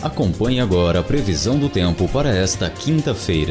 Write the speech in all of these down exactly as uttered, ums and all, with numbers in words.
Acompanhe agora a previsão do tempo para esta quinta-feira.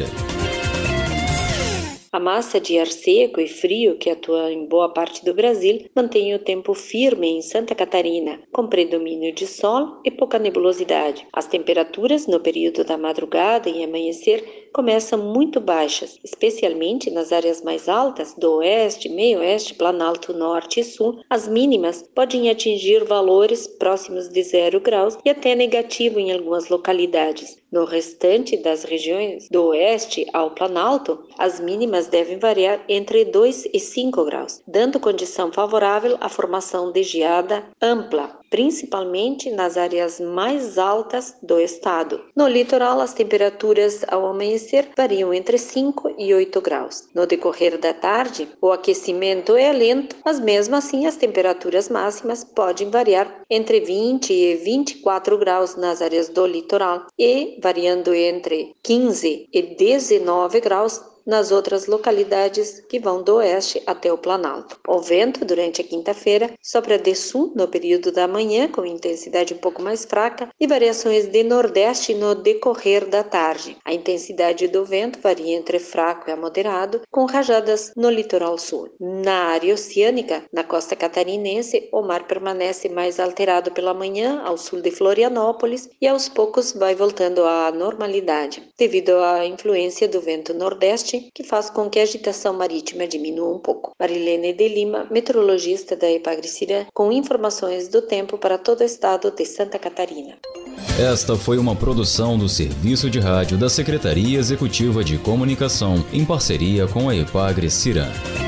A massa de ar seco e frio que atua em boa parte do Brasil mantém o tempo firme em Santa Catarina, com predomínio de sol e pouca nebulosidade. As temperaturas no período da madrugada e amanhecer começam muito baixas, especialmente nas áreas mais altas do oeste, meio-oeste, planalto norte e sul. As mínimas podem atingir valores próximos de zero graus e até negativo em algumas localidades. No restante das regiões do oeste ao planalto, as mínimas devem variar entre dois e cinco graus, dando condição favorável à formação de geada ampla, principalmente nas áreas mais altas do estado. No litoral, as temperaturas ao amanhecer variam entre cinco e oito graus. No decorrer da tarde, o aquecimento é lento, mas mesmo assim as temperaturas máximas podem variar entre vinte e vinte e quatro graus nas áreas do litoral e variando entre quinze e dezenove graus nas outras localidades que vão do oeste até o Planalto. O vento, durante a quinta-feira, sopra de sul no período da manhã, com intensidade um pouco mais fraca, e variações de nordeste no decorrer da tarde. A intensidade do vento varia entre fraco e moderado, com rajadas no litoral sul. Na área oceânica, na costa catarinense, o mar permanece mais alterado pela manhã ao sul de Florianópolis e aos poucos vai voltando à normalidade, devido à influência do vento nordeste, que faz com que a agitação marítima diminua um pouco. Marilene de Lima, meteorologista da Epagre-Cirã, com informações do tempo para todo o estado de Santa Catarina. Esta foi uma produção do Serviço de Rádio da Secretaria Executiva de Comunicação, em parceria com a Epagre-Cirã.